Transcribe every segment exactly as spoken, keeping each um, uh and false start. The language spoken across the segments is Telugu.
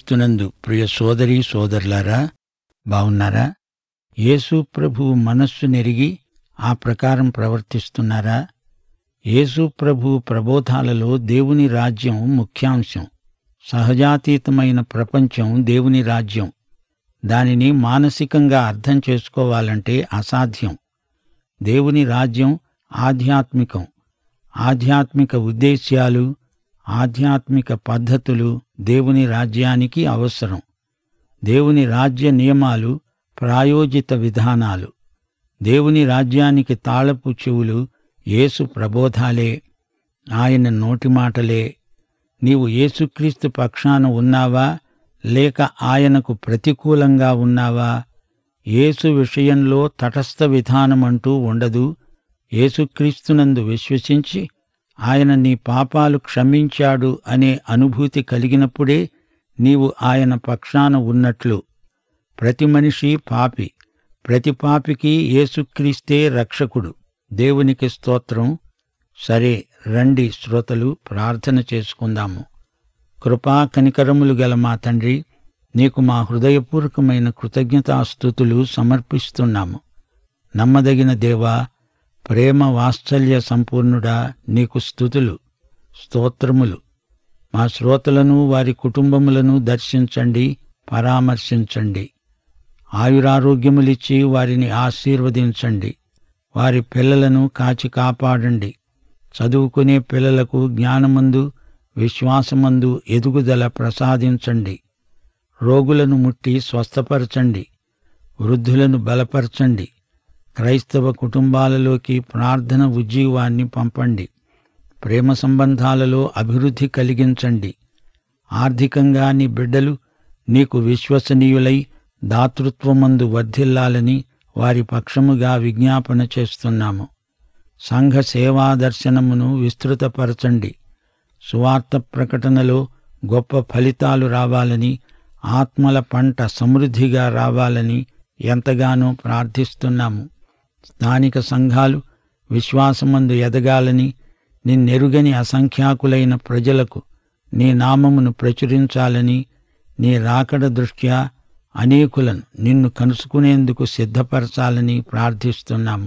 క్రీస్తునందు ప్రియ సోదరీ సోదరులారా, బావున్నారా? యేసు ప్రభువు మనస్సు నెరిగి ఆ ప్రకారం ప్రవర్తిస్తున్నారా? యేసు ప్రభువు ప్రబోధాలలో దేవుని రాజ్యం ముఖ్యాంశం. సహజాతీతమైన ప్రపంచం దేవుని రాజ్యం. దానిని మానసికంగా అర్థం చేసుకోవాలంటే అసాధ్యం. దేవుని రాజ్యం ఆధ్యాత్మికం. ఆధ్యాత్మిక ఉద్దేశ్యాలు, ఆధ్యాత్మిక పద్ధతులు దేవుని రాజ్యానికి అవసరం. దేవుని రాజ్య నియమాలు ప్రాయోజిత విధానాలు. దేవుని రాజ్యానికి తాళపు చెవులు యేసు ప్రబోధాలే, ఆయన నోటి మాటలే. నీవు యేసుక్రీస్తు పక్షాన ఉన్నావా, లేక ఆయనకు ప్రతికూలంగా ఉన్నావా? యేసు విషయంలో తటస్థ విధానమంటూ ఉండదు. యేసుక్రీస్తునందు విశ్వసించి ఆయన నీ పాపాలు క్షమించాడు అనే అనుభూతి కలిగినప్పుడే నీవు ఆయన పక్షాన ఉన్నట్లు. ప్రతి మనిషి పాపి. ప్రతి పాపికి యేసుక్రీస్తే రక్షకుడు. దేవునికి స్తోత్రం. సరే, రండి శ్రోతలు, ప్రార్థన చేసుకుందాము. కృపా కనికరములు గల మా తండ్రి, నీకు మా హృదయపూర్వకమైన కృతజ్ఞతాస్తుతులు సమర్పిస్తున్నాము. నమ్మదగిన దేవా, ప్రేమ వాత్సల్య సంపూర్ణుడా, నీకు స్తుతులు, స్తోత్రములు. మా శ్రోతలను, వారి కుటుంబములను దర్శించండి, పరామర్శించండి. ఆయురారోగ్యములిచ్చి వారిని ఆశీర్వదించండి. వారి పిల్లలను కాచి కాపాడండి. చదువుకునే పిల్లలకు జ్ఞానమందు, విశ్వాసమందు ఎదుగుదల ప్రసాదించండి. రోగులను ముట్టి స్వస్థపరచండి. వృద్ధులను బలపరచండి. క్రైస్తవ కుటుంబాలలోకి ప్రార్థన ఉజ్జీవాన్ని పంపండి. ప్రేమ సంబంధాలలో అభివృద్ధి కలిగించండి. ఆర్థికంగా నీ బిడ్డలు నీకు విశ్వసనీయులై దాతృత్వమందు వర్ధిల్లాలని వారి పక్షముగా విజ్ఞాపన చేస్తున్నాము. సంఘ సేవా దర్శనమును విస్తృతపరచండి. సువార్త ప్రకటనలో గొప్ప ఫలితాలు రావాలని, ఆత్మల పంట సమృద్ధిగా రావాలని ఎంతగానో ప్రార్థిస్తున్నాము. స్థానిక సంఘాలు విశ్వాసమందు ఎదగాలని, నిన్నెరుగని అసంఖ్యాకులైన ప్రజలకు నీ నామమును ప్రచురించాలని, నీ రాకడ దృష్ట్యా అనేకులను నిన్ను కలుసుకునేందుకు సిద్ధపరచాలని ప్రార్థిస్తున్నాము.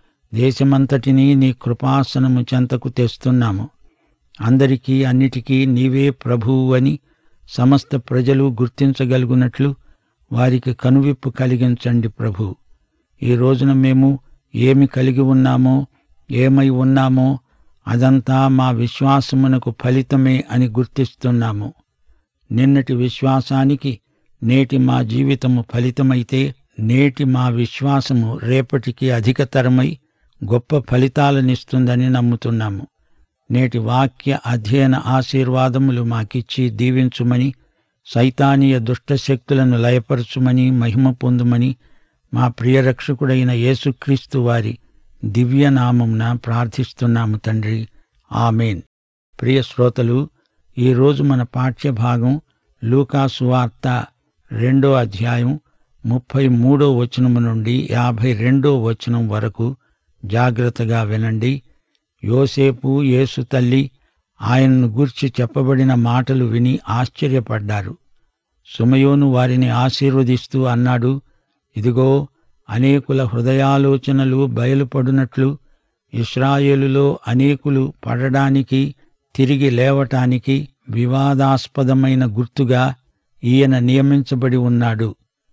దేశమంతటినీ నీ కృపాసనము చెంతకు తెస్తున్నాము. అందరికీ అన్నిటికీ నీవే ప్రభువు అని సమస్త ప్రజలు గుర్తించగలుగునట్లు వారికి కనువిప్పు కలిగించండి ప్రభు. ఈ రోజున మేము ఏమి కలిగి ఉన్నామో, ఏమై ఉన్నామో అదంతా మా విశ్వాసమునకు ఫలితమే అని గుర్తిస్తున్నాము. నిన్నటి విశ్వాసానికి నేటి మా జీవితము ఫలితమైతే, నేటి మా విశ్వాసము రేపటికి అధికతరమై గొప్ప ఫలితాలనిస్తుందని నమ్ముతున్నాము. నేటి వాక్య అధ్యయన ఆశీర్వాదములు మాకిచ్చి దీవించుమని, సైతానీయ దుష్టశక్తులను లయపరచుమని, మహిమ పొందుమని మా ప్రియరక్షకుడైన యేసుక్రీస్తు వారి దివ్యనామమున ప్రార్థిస్తున్నాము తండ్రి. ఆమేన్. ప్రియ శ్రోతలు, ఈరోజు మన పాఠ్యభాగం లూకా సువార్త రెండో అధ్యాయం ముప్పై మూడో వచనము నుండి యాభై రెండో వచనం వరకు జాగ్రత్తగా వినండి. యోసేపు, యేసు తల్లి ఆయనను గూర్చి చెప్పబడిన మాటలు విని ఆశ్చర్యపడ్డారు. సుమయోను వారిని ఆశీర్వదిస్తూ అన్నాడు, ఇదిగో, అనేకుల హృదయాలోచనలు బయలుపడునట్లు ఇశ్రాయేలులో అనేకులు పడడానికి, తిరిగి లేవటానికి వివాదాస్పదమైన గుర్తుగా ఈయన నియమించబడి ఉన్నాడు.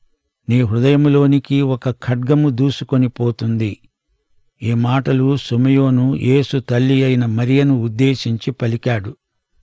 నీ హృదయములోనికి ఒక ఖడ్గము దూసుకొని పోతుంది. ఈ మాటలు సుమయోను యేసు తల్లి అయిన మరియను ఉద్దేశించి పలికాడు.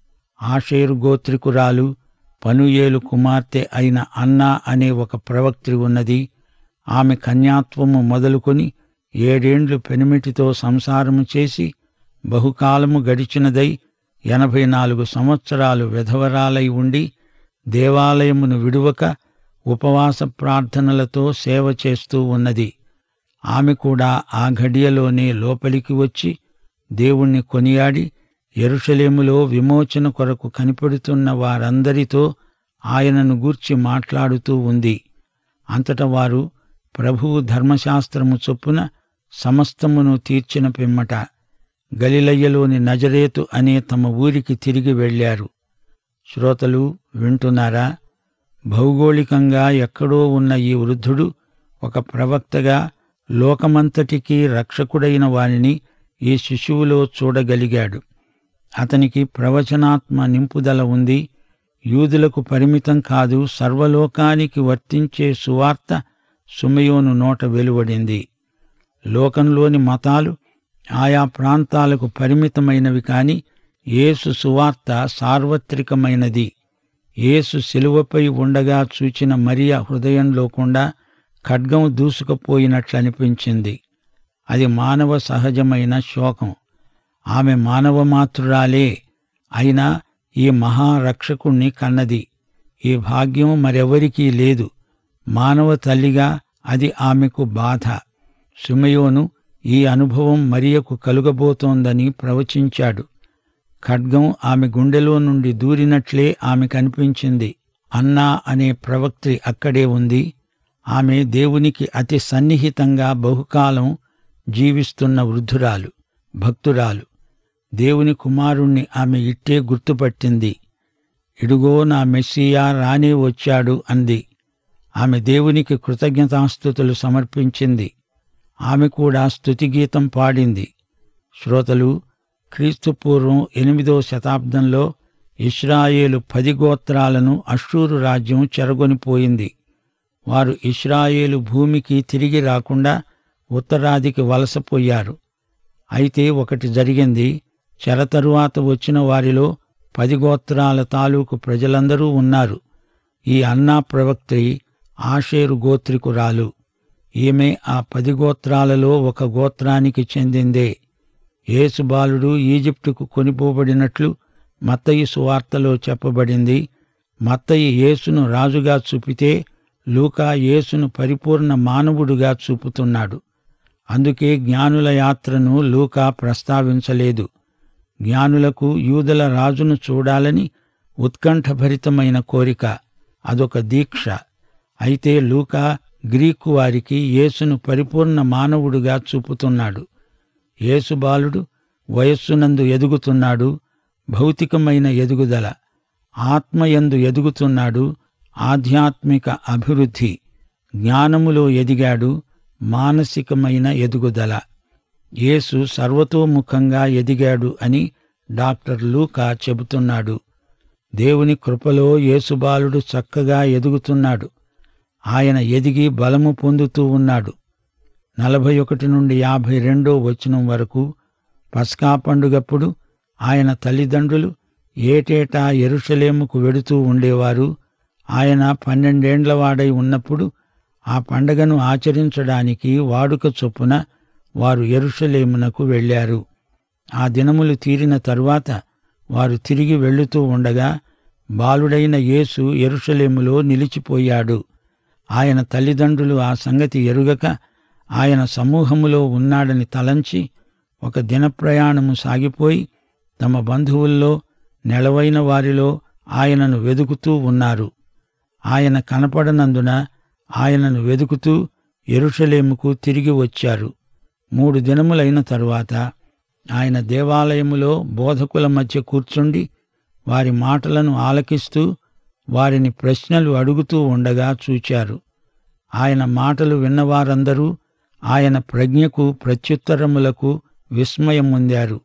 ఆషేరు గోత్రికురాలు, పనుయేలు కుమార్తె అయిన అన్నా అనే ఒక ప్రవక్త్రి ఉన్నది. ఆమె కన్యాత్వము మొదలుకొని ఏడేండ్లు పెనిమిటితో సంసారము చేసి బహుకాలము గడిచినదై ఎనభై నాలుగు సంవత్సరాలు విధవరాలై ఉండి దేవాలయమును విడువక ఉపవాస ప్రార్థనలతో సేవ చేస్తూ ఉన్నది. ఆమె కూడా ఆ ఘడియలోనే లోపలికి వచ్చి దేవుణ్ణి కొనియాడి యెరూషలేములో విమోచన కొరకు కనిపెడుతున్న వారందరితో ఆయనను గూర్చి మాట్లాడుతూ ఉంది. అంతటా వారు ప్రభువు ధర్మశాస్త్రము చొప్పున సమస్తమును తీర్చిన పిమ్మట గలిలయ్యలోని నజరేతు అనే తమ ఊరికి తిరిగి వెళ్ళారు. శ్రోతలు వింటున్నారా? భౌగోళికంగా ఎక్కడో ఉన్న ఈ వృద్ధుడు ఒక ప్రవక్తగా లోకమంతటికీ రక్షకుడైన వానిని ఈ శిశువులో చూడగలిగాడు. అతనికి ప్రవచనాత్మ నింపుదల ఉంది. యూదులకు పరిమితం కాదు, సర్వలోకానికి వర్తించే సువార్త సుమయోను నోట వెలువడింది. లోకంలోని మతాలు ఆయా ప్రాంతాలకు పరిమితమైనవి కాని యేసు సువార్త సార్వత్రికమైనది. యేసు శిలువపై ఉండగా చూచిన మరియ హృదయంలో కూడా ఖడ్గం దూసుకుపోయినట్లనిపించింది. అది మానవ సహజమైన శోకం. ఆమె మానవమాతృరాలే, అయినా ఈ మహారక్షకుణ్ణి కన్నది. ఈ భాగ్యం మరెవరికీ లేదు. మానవ తల్లిగా అది ఆమెకు బాధ. సిమెయోను ఈ అనుభవం మరియకు కలుగబోతోందని ప్రవచించాడు. ఖడ్గం ఆమె గుండెలో నుండి దూరినట్లే ఆమె కనిపించింది. అన్నా అనే ప్రవక్త్రి అక్కడే ఉంది. ఆమె దేవునికి అతి సన్నిహితంగా బహుకాలం జీవిస్తున్న వృద్ధురాలు, భక్తురాలు. దేవుని కుమారుణ్ణి ఆమె ఇట్టే గుర్తుపట్టింది. ఇడుగో నా మెస్సియా రానే వచ్చాడు అంది. ఆమె దేవునికి కృతజ్ఞతాస్తుతులు సమర్పించింది. ఆమె కూడా స్తుతిగీతం పాడింది. శ్రోతలు, క్రీస్తుపూర్వం ఎనిమిదో శతాబ్దంలో ఇశ్రాయేలు పది గోత్రాలను అష్షూరు రాజ్యం చెరగొనిపోయింది. వారు ఇశ్రాయేలు భూమికి తిరిగి రాకుండా ఉత్తరాదికి వలసపోయారు. అయితే ఒకటి జరిగింది. చెర తరువాత వచ్చిన వారిలో పది గోత్రాల తాలూకు ప్రజలందరూ ఉన్నారు. ఈ అన్నా ప్రవక్త్రి ఆషేరు గోత్రికురాలు. ఈమె ఆ పది గోత్రాలలో ఒక గోత్రానికి చెందిందే. యేసు బాలుడు ఈజిప్టుకు కొనిపోబడినట్లు మత్తయి సువార్తలో చెప్పబడింది. మత్తయి యేసును రాజుగా చూపితే లూకా యేసును పరిపూర్ణ మానవుడుగా చూపుతున్నాడు. అందుకే జ్ఞానుల యాత్రను లూకా ప్రస్తావించలేదు. జ్ఞానులకు యూదుల రాజును చూడాలని ఉత్కంఠభరితమైన కోరిక, అదొక దీక్ష. అయితే లూకా గ్రీకు వారికి యేసును పరిపూర్ణ మానవుడుగా చూపుతున్నాడు. యేసు బాలుడు వయస్సునందు ఎదుగుతున్నాడు, భౌతికమైన ఎదుగుదల. ఆత్మయందు ఎదుగుతున్నాడు, ఆధ్యాత్మిక అభివృద్ధి. జ్ఞానములో ఎదిగాడు, మానసికమైన ఎదుగుదల. యేసు సర్వతోముఖంగా ఎదిగాడు అని డాక్టర్ లూకా చెబుతున్నాడు. దేవుని కృపలో యేసుబాలుడు చక్కగా ఎదుగుతున్నాడు. ఆయన ఎదిగి బలము పొందుతూ ఉన్నాడు. నలభై ఒకటి నుండి యాభై రెండో వచనం వరకు పస్కా పండుగప్పుడు ఆయన తల్లిదండ్రులు ఏటేటా యెరూషలేముకు వెడుతూ ఉండేవారు. ఆయన పన్నెండేండ్లవాడై ఉన్నప్పుడు ఆ పండగను ఆచరించడానికి వాడుక చొప్పున వారు యెరూషలేమునకు వెళ్ళారు. ఆ దినములు తీరిన తరువాత వారు తిరిగి వెళ్ళుతూ ఉండగా బాలుడైన యేసు యెరూషలేములో నిలిచిపోయాడు. ఆయన తల్లిదండ్రులు ఆ సంగతి ఎరుగక ఆయన సమూహములో ఉన్నాడని తలంచి ఒక దినప్రయాణము సాగిపోయి తమ బంధువుల్లో నెలవైన వారిలో ఆయనను వెదుకుతూ ఉన్నారు. ఆయన కనపడనందున ఆయనను వెదుకుతూ యెరూషలేముకు తిరిగి వచ్చారు. మూడు దినములైన తరువాత ఆయన దేవాలయములో బోధకుల మధ్య కూర్చుండి వారి మాటలను ఆలకిస్తూ వారిని ప్రశ్నలు అడుగుతూ ఉండగా చూచారు. ఆయన మాటలు విన్నవారందరూ ఆయన ప్రజ్ఞకు ప్రత్యుత్తరములకు విస్మయం పొందారు.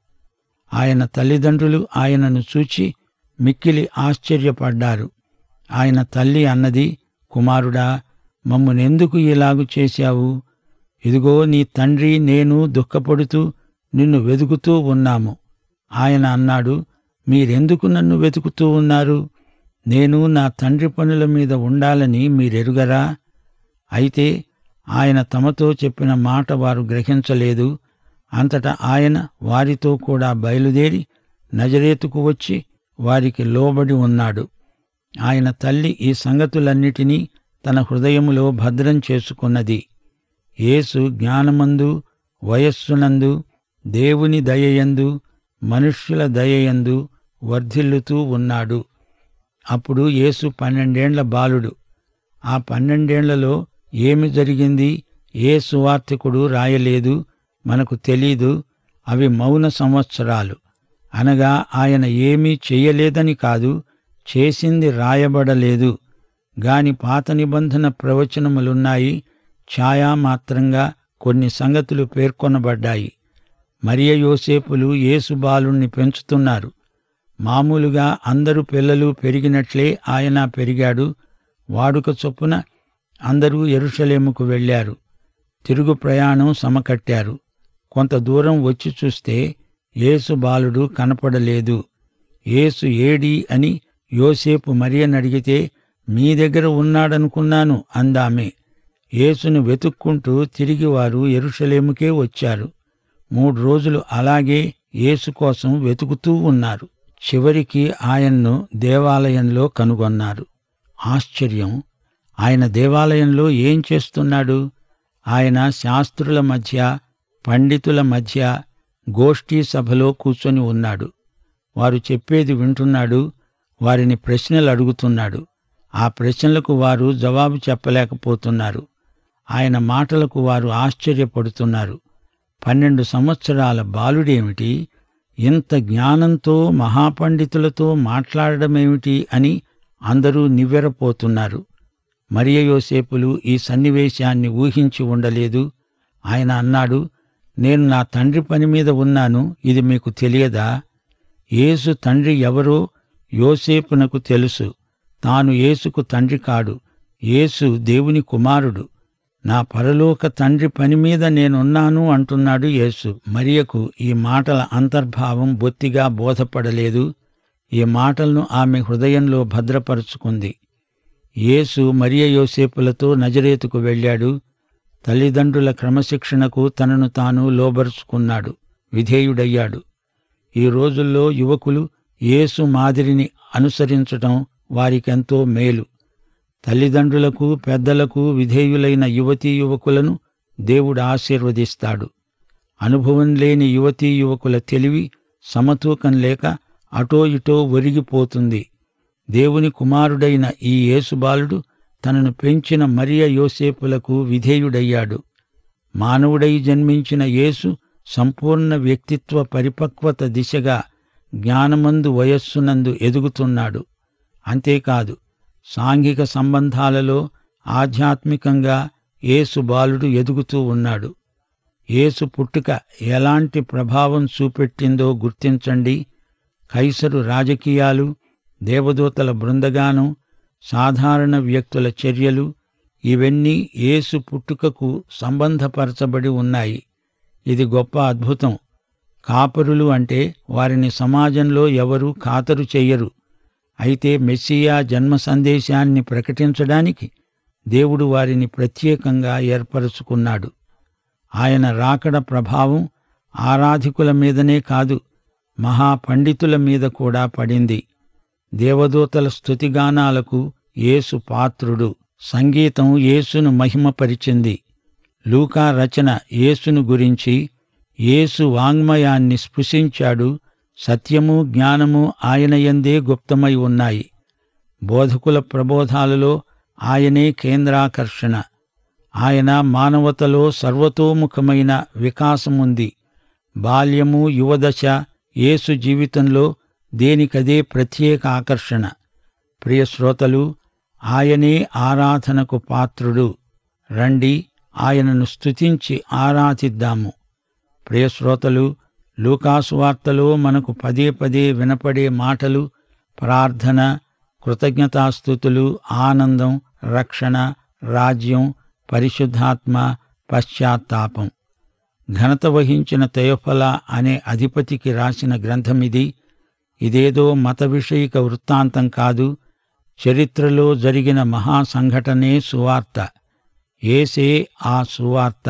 ఆయన తల్లిదండ్రులు ఆయనను చూచి మిక్కిలి ఆశ్చర్యపడ్డారు. ఆయన తల్లి అన్నది, కుమారుడా, మమ్మునెందుకు ఇలాగు చేశావు? ఇదిగో నీ తండ్రి నేను దుఃఖపడుతూ నిన్ను వెతుకుతూ ఉన్నాము. ఆయన అన్నాడు, మీరెందుకు నన్ను వెతుకుతూ ఉన్నారు? నేను నా తండ్రి పనుల మీద ఉండాలని మీరెరుగరా? అయితే ఆయన తమతో చెప్పిన మాట వారు గ్రహించలేదు. అంతటా ఆయన వారితో కూడా బయలుదేరి నజరేతుకు వచ్చి వారికి లోబడి ఉన్నాడు. ఆయన తల్లి ఈ సంగతులన్నిటినీ తన హృదయములో భద్రం చేసుకున్నది. యేసు జ్ఞానమందు, వయస్సునందు, దేవుని దయయందు, మనుష్యుల దయయందు వర్ధిల్లుతూ ఉన్నాడు. అప్పుడు యేసు పన్నెండేండ్ల బాలుడు. ఆ పన్నెండేండ్లలో ఏమి జరిగింది ఏ సువార్తికుడు రాయలేదు, మనకు తెలీదు. అవి మౌన సంవత్సరాలు. అనగా ఆయన ఏమీ చెయ్యలేదని కాదు, చేసింది రాయబడలేదు. గాని పాత నిబంధన ప్రవచనములున్నాయి, ఛాయామాత్రంగా కొన్ని సంగతులు పేర్కొనబడ్డాయి. మరియ యోసేపులు యేసు బాలుణ్ణి పెంచుతున్నారు. మామూలుగా అందరు పిల్లలు పెరిగినట్లే ఆయన పెరిగాడు. వాడుక చొప్పున అందరూ యెరూషలేముకు వెళ్ళారు. తిరుగు ప్రయాణం సమకట్టారు. కొంత దూరం వచ్చి చూస్తే యేసు బాలుడు కనపడలేదు. యేసు ఏడీ అని యోసేపు మరియనడిగితే, మీ దగ్గర ఉన్నాడనుకున్నాను అందామె. యేసును వెతుక్కుంటూ తిరిగి వారు యెరూషలేముకే వచ్చారు. మూడు రోజులు అలాగే యేసు కోసం వెతుకుతూ ఉన్నారు. చివరికి ఆయన్ను దేవాలయంలో కనుగొన్నారు. ఆశ్చర్యం! ఆయన దేవాలయంలో ఏం చేస్తున్నాడు? ఆయన శాస్త్రుల మధ్య, పండితుల మధ్య గోష్ఠీ సభలో కూర్చొని ఉన్నాడు. వారు చెప్పేది వింటున్నాడు. వారిని ప్రశ్నలు అడుగుతున్నాడు. ఆ ప్రశ్నలకు వారు జవాబు చెప్పలేకపోతున్నారు. ఆయన మాటలకు వారు ఆశ్చర్యపడుతున్నారు. పన్నెండు సంవత్సరాల బాలుడేమిటి, ఇంత జ్ఞానంతో మహాపండితులతో మాట్లాడడమేమిటి అని అందరూ నివ్వెరపోతున్నారు. మరియ యోసేపులు ఈ సన్నివేశాన్ని ఊహించి ఉండలేదు. ఆయన అన్నాడు, నేను నా తండ్రి పని మీద ఉన్నాను, ఇది మీకు తెలియదా? యేసు తండ్రి ఎవరో యోసేపునకు తెలుసు. తాను యేసుకు తండ్రి కాడు. యేసు దేవుని కుమారుడు. నా పరలోక తండ్రి పని మీద నేనున్నాను అంటున్నాడు యేసు. మరియకు ఈ మాటల అంతర్భావం బొత్తిగా బోధపడలేదు. ఈ మాటలను ఆమె హృదయంలో భద్రపరుచుకుంది. యేసు మరియ యోసేపులతో నజరేతుకు వెళ్ళాడు. తల్లిదండ్రుల క్రమశిక్షణకు తనను తాను లోబరుచుకున్నాడు, విధేయుడయ్యాడు. ఈ రోజుల్లో యువకులు యేసు మాదిరిని అనుసరించటం వారికెంతో మేలు. తల్లిదండ్రులకు, పెద్దలకు విధేయులైన యువతీ యువకులను దేవుడు ఆశీర్వదిస్తాడు. అనుభవం లేని యువతీ యువకుల తెలివి సమతూకం లేక అటో ఇటో ఒరిగిపోతుంది. దేవుని కుమారుడైన ఈ యేసుబాలుడు తనను పెంచిన మరియ యోసేపులకు విధేయుడయ్యాడు. మానవుడై జన్మించిన యేసు సంపూర్ణ వ్యక్తిత్వ పరిపక్వత దిశగా జ్ఞానమందు వయస్సునందు ఎదుగుతున్నాడు. అంతేకాదు, సాంఘిక సంబంధాలలో ఆధ్యాత్మికంగా యేసు బాలుడు ఎదుగుతూ ఉన్నాడు. యేసు పుట్టుక ఎలాంటి ప్రభావం చూపెట్టిందో గుర్తించండి. కైసరు రాజకీయాలు, దేవదూతల బృందగానం, సాధారణ వ్యక్తుల చర్యలు ఇవన్నీ యేసు పుట్టుకకు సంబంధపరచబడి ఉన్నాయి. ఇది గొప్ప అద్భుతం. కాపరులు అంటే వారిని సమాజంలో ఎవరూ ఖాతరు చెయ్యరు. అయితే మెస్సియా జన్మ సందేశాన్ని ప్రకటించడానికి దేవుడు వారిని ప్రత్యేకంగా ఏర్పరచుకున్నాడు. ఆయన రాకడ ప్రభావం ఆరాధికుల మీదనే కాదు, మహాపండితుల మీద కూడా పడింది. దేవదూతల స్తుతిగానాలకు యేసు పాత్రుడు. సంగీతం యేసును మహిమపరిచింది. లూకా రచన యేసును గురించి. యేసు వాంగ్మయాన్ని స్పృశించాడు. సత్యము, జ్ఞానము ఆయనయందే గుప్తమై ఉన్నాయి. బోధకుల ప్రబోధాలలో ఆయనే కేంద్రాకర్షణ. ఆయన మానవతలో సర్వతోముఖమైన వికాసముంది. బాల్యము, యువదశ యేసు జీవితంలో దేనికదే ప్రత్యేక ఆకర్షణ. ప్రియ శ్రోతలు, ఆయనే ఆరాధనకు పాత్రుడు. రండి, ఆయనను స్తుతించి ఆరాధిద్దాము. ప్రియ శ్రోతలు, లూకాసు వార్తలో మనకు పదే పదే వినపడే మాటలు ప్రార్థన, కృతజ్ఞతాస్తుతులు, ఆనందం, రక్షణ, రాజ్యం, పరిశుద్ధాత్మ, పశ్చాత్తాపం. ఘనత వహించిన తెయోఫల అనే అధిపతికి రాసిన గ్రంథమిది. ఇదేదో మత విషయిక వృత్తాంతం కాదు. చరిత్రలో జరిగిన మహాసంఘటనే సువార్త. యేసే ఆ సువార్త.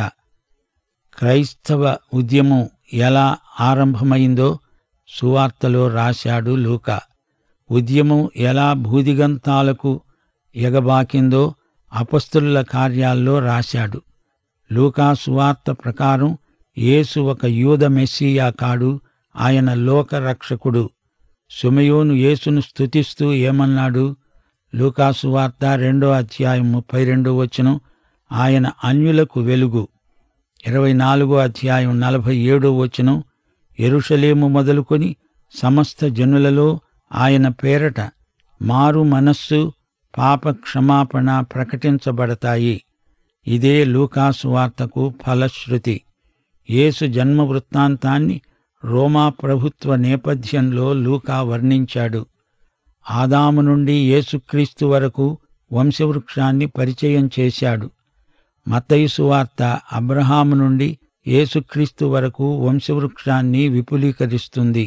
క్రైస్తవ ఉద్యమం ఎలా ఆరంభమైందో సువార్తలో రాశాడు లూకా. ఉద్యమం ఎలా భూదిగంతాలకు ఎగబాకిందో అపొస్తలుల కార్యాల్లో రాశాడు. లూకా సువార్త ప్రకారం యేసు ఒక యూద మెస్సీయా కాడు, ఆయన లోకరక్షకుడు. సిమెయోను యేసును స్తుతిస్తూ ఏమన్నాడు? లూకా సువార్త రెండో అధ్యాయం ముప్పై రెండో వచనం, ఆయన అన్యులకు వెలుగు. ఇరవై నాలుగో అధ్యాయం నలభై ఏడో వచనం, యెరూషలేము మొదలుకొని సమస్త జనులలో ఆయన పేరట మారు మనస్సు, పాప క్షమాపణ ప్రకటించబడతాయి. ఇదే లూకాసు వార్తకు ఫలశ్రుతి. యేసు జన్మ వృత్తాంతాన్ని రోమా ప్రభుత్వ నేపథ్యంలో లూకా వర్ణించాడు. ఆదాము నుండి యేసుక్రీస్తు వరకు వంశవృక్షాన్ని పరిచయం చేశాడు. మత్తయి సువార్త అబ్రహాము నుండి యేసుక్రీస్తు వరకు వంశవృక్షాన్ని విపులీకరిస్తుంది.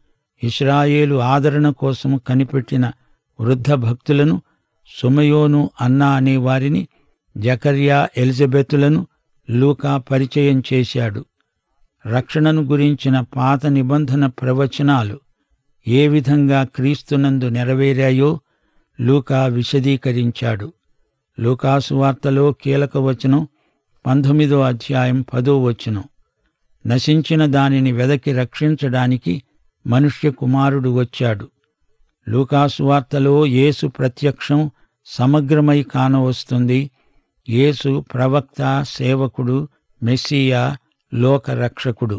ఇశ్రాయేలు ఆదరణ కోసం కనిపెట్టిన వృద్ధ భక్తులను, సుమయోను అన్నా అనే వారిని, జకర్యా ఎలిజబెతులను లూకా పరిచయం చేశాడు. రక్షణను గురించిన పాత నిబంధన ప్రవచనాలు ఏ విధంగా క్రీస్తునందు నెరవేరాయో లూకా విశదీకరించాడు. లూకాసు వార్తలో కీలక వచనం పంతొమ్మిదో అధ్యాయం పదో వచనం. నశించిన దానిని వెదకి రక్షించడానికి మనుష్య కుమారుడు వచ్చాడు. లూకాసు వార్తలో యేసు ప్రత్యక్షం సమగ్రమై కానవస్తుంది. యేసు ప్రవక్త, సేవకుడు, మెస్సియా, లోకరక్షకుడు.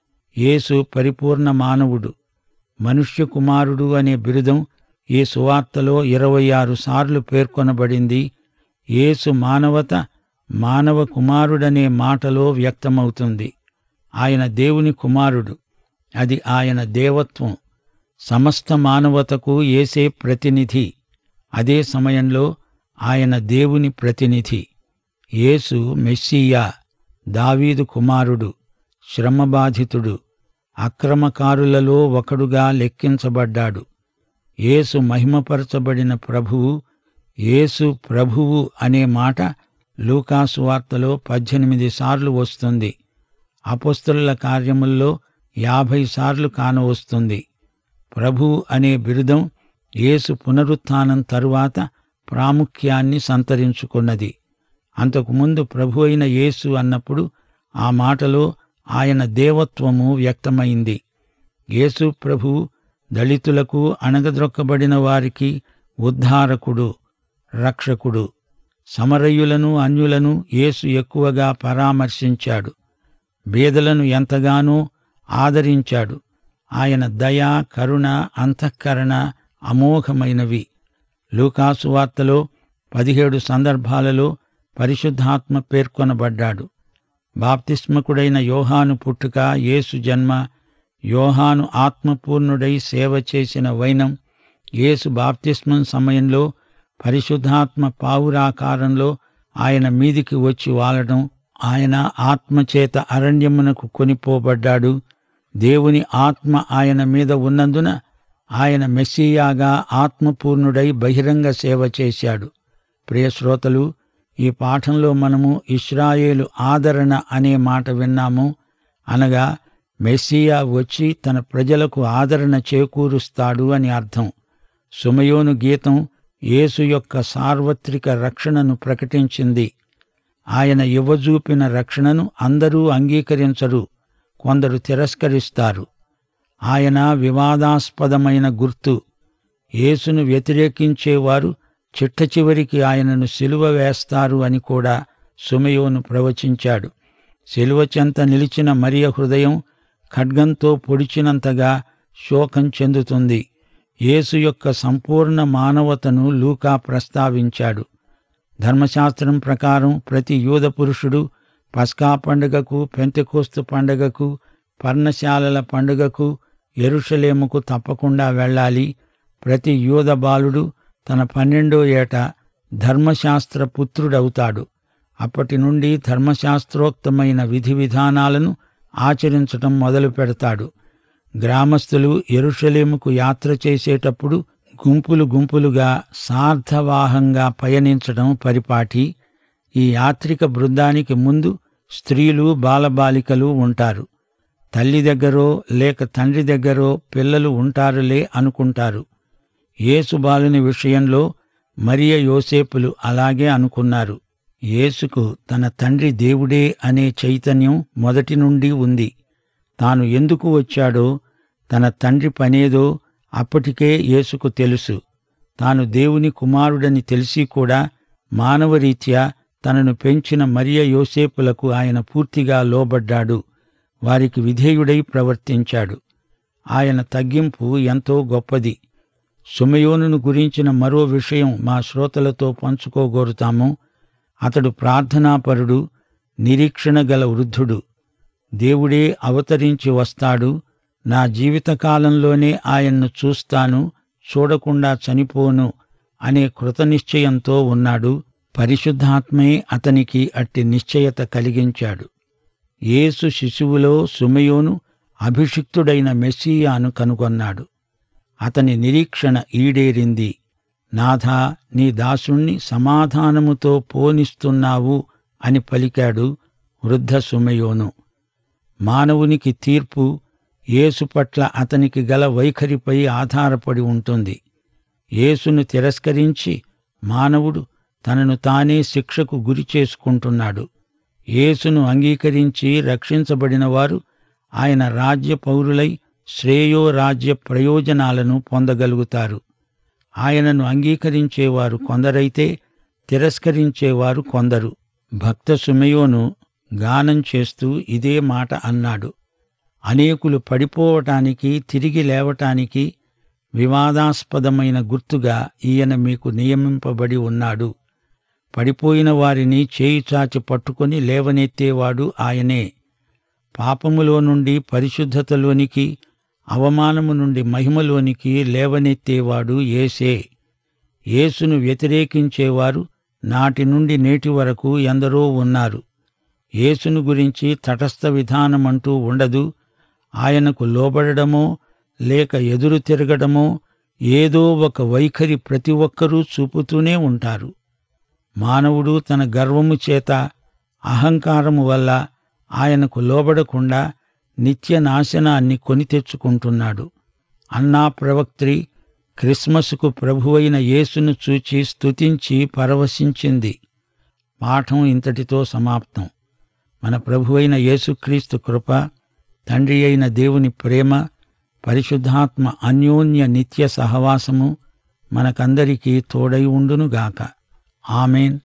యేసు పరిపూర్ణ మానవుడు. మనుష్య కుమారుడు అనే బిరుదం ఈ సువార్తలో ఇరవై ఆరు సార్లు పేర్కొనబడింది. యేసు మానవత మానవ కుమారుడనే మాటలో వ్యక్తమవుతుంది. ఆయన దేవుని కుమారుడు. అది ఆయన దేవత్వం. సమస్త మానవతకు యేసే ప్రతినిధి. అదే సమయంలో ఆయన దేవుని ప్రతినిధి. యేసు మెస్సియా, దావీదు కుమారుడు, శ్రమబాధితుడు, అక్రమకారులలో ఒకడుగా లెక్కించబడ్డాడు. యేసు మహిమపరచబడిన ప్రభువు. యేసు ప్రభువు అనే మాట లూకాసు వార్తలో పద్దెనిమిది సార్లు వస్తుంది. అపొస్తలుల కార్యముల్లో యాభై సార్లు కానవస్తుంది. ప్రభువు అనే బిరుదం యేసు పునరుత్థానం తరువాత ప్రాముఖ్యాన్ని సంతరించుకున్నది. అంతకుముందు ప్రభు అయిన యేసు అన్నప్పుడు ఆ మాటలో ఆయన దేవత్వము వ్యక్తమైంది. యేసు ప్రభువు దళితులకు, అణగద్రొక్కబడిన వారికి ఉద్ధారకుడు, రక్షకుడు. సమరయులను, అన్యులను యేసు ఎక్కువగా పరామర్శించాడు. బీదలను ఎంతగానో ఆదరించాడు. ఆయన దయ, కరుణ, అంతఃకరణ అమోఘమైనవి. లూకాసు వార్తలో పదిహేడు సందర్భాలలో పరిశుద్ధాత్మ పేర్కొనబడ్డాడు. బాప్తిస్మకుడైన యోహాను పుట్టుక, యేసు జన్మ, యోహాను ఆత్మపూర్ణుడై సేవ చేసిన వైనం, యేసు బాప్తిస్మం సమయంలో పరిశుద్ధాత్మ పావురాకారంలో ఆయన మీదికి వచ్చి వాలడం, ఆయన ఆత్మచేత అరణ్యమునకు కొనిపోబడ్డాడు. దేవుని ఆత్మ ఆయన మీద ఉన్నందున ఆయన మెస్సియాగా ఆత్మపూర్ణుడై బహిరంగ సేవ చేశాడు. ప్రియశ్రోతలు, ఈ పాఠంలో మనము ఇశ్రాయేలు ఆదరణ అనే మాట విన్నాము. అనగా మెస్సియా వచ్చి తన ప్రజలకు ఆదరణ చేకూరుస్తాడు అని అర్థం. సుమయోను గీతం యేసు యొక్క సార్వత్రిక రక్షణను ప్రకటించింది. ఆయన ఇవ్వజూపిన రక్షణను అందరూ అంగీకరించరు, కొందరు తిరస్కరిస్తారు. ఆయన వివాదాస్పదమైన గుర్తు. యేసును వ్యతిరేకించేవారు చిట్ట చివరికి ఆయనను సిలువ వేస్తారు అని కూడా సుమయోను ప్రవచించాడు. సిలువ చెంత నిలిచిన మరియ హృదయం ఖడ్గంతో పొడిచినంతగా శోకం చెందుతుంది. యేసు యొక్క సంపూర్ణ మానవతను లూకా ప్రస్తావించాడు. ధర్మశాస్త్రం ప్రకారం ప్రతి యూద పురుషుడు పస్కా పండుగకు, పెంతెకోస్తు పండుగకు, పర్ణశాలల పండుగకు యెరూషలేముకు తప్పకుండా వెళ్ళాలి. ప్రతి యూద బాలుడు తన పన్నెండో ఏట ధర్మశాస్త్ర పుత్రుడవుతాడు. అప్పటి నుండి ధర్మశాస్త్రోక్తమైన విధి విధానాలను ఆచరించటం మొదలు పెడతాడు. గ్రామస్తులు యెరూషలేముకు యాత్ర చేసేటప్పుడు గుంపులు గుంపులుగా సార్థవాహంగా పయనించడం పరిపాటి. ఈ యాత్రిక బృందానికి ముందు స్త్రీలు, బాలబాలికలు ఉంటారు. తల్లి దగ్గరో లేక తండ్రి దగ్గరో పిల్లలు ఉంటారులే అనుకుంటారు. యేసు బాలుని విషయంలో మరియ, యోసేపులు అలాగే అనుకున్నారు. యేసుకు తన తండ్రి దేవుడే అనే చైతన్యం మొదటి నుండి ఉంది. తాను ఎందుకు వచ్చాడో, తన తండ్రి పనేదో అప్పటికే యేసుకు తెలుసు. తాను దేవుని కుమారుడని తెలిసి కూడా మానవరీత్యా తనను పెంచిన మరియ, యోసేపులకు ఆయన పూర్తిగా లోబడ్డాడు. వారికి విధేయుడై ప్రవర్తించాడు. ఆయన తగ్గింపు ఎంతో గొప్పది. సుమయోనును గురించిన మరో విషయం మా శ్రోతలతో పంచుకోగోరుతాము. అతడు ప్రార్థనాపరుడు, నిరీక్షణ గల వృద్ధుడు. దేవుడే అవతరించి వస్తాడు, నా జీవితకాలంలోనే ఆయన్ను చూస్తాను, చూడకుండా చనిపోను అనే కృతనిశ్చయంతో ఉన్నాడు. పరిశుద్ధాత్మే అతనికి అట్టి నిశ్చయత కలిగించాడు. యేసు శిశువులో సుమయోను అభిషిక్తుడైన మెస్సీయాను కనుగొన్నాడు. అతని నిరీక్షణ ఈడేరింది. నాథా, నీ దాసుణ్ణి సమాధానముతో పోనిస్తున్నావు అని పలికాడు వృద్ధ సుమయోను. మానవునికి తీర్పు యేసు పట్ల అతనికి గల వైఖరిపై ఆధారపడి ఉంటుంది. యేసును తిరస్కరించి మానవుడు తనను తానే శిక్షకు గురి చేసుకుంటున్నాడు. యేసును అంగీకరించి రక్షించబడిన వారు ఆయన రాజ్య పౌరులై శ్రేయో రాజ్య ప్రయోజనాలను పొందగలుగుతారు. ఆయనను అంగీకరించేవారు కొందరైతే తిరస్కరించేవారు కొందరు. భక్త సుమయోను గానం చేస్తూ ఇదే మాట అన్నాడు. అనేకులు పడిపోవటానికి, తిరిగి లేవటానికి వివాదాస్పదమైన గుర్తుగా ఈయన మీకు నియమింపబడి ఉన్నాడు. పడిపోయిన వారిని చేయి చాచి పట్టుకొని లేవనెత్తేవాడు ఆయనే. పాపములో నుండి పరిశుద్ధతలోనికి, అవమానము నుండి మహిమలోనికి లేవనెత్తేవాడు యేసే. యేసును వ్యతిరేకించేవారు నాటి నుండి నేటి వరకు ఎందరో ఉన్నారు. యేసును గురించి తటస్థ విధానమంటూ ఉండదు. ఆయనకు లోబడడమో లేక ఎదురు తిరగడమో ఏదో ఒక వైఖరి ప్రతి ఒక్కరూ చూపుతూనే ఉంటారు. మానవుడు తన గర్వము చేత, అహంకారము వల్ల ఆయనకు లోబడకుండా నిత్య నాశనాన్ని కొని తెచ్చుకుంటున్నాడు. అన్నా ప్రవక్త్రి క్రిస్మస్కు ప్రభువైన యేసును చూచి స్తుతించి పరవశించింది. పాఠం ఇంతటితో సమాప్తం. మన ప్రభువైన యేసుక్రీస్తు కృప, తండ్రి అయిన దేవుని ప్రేమ, పరిశుద్ధాత్మ అన్యోన్య నిత్య సహవాసము మనకందరికీ తోడై ఉండునుగాక. ఆమేన్.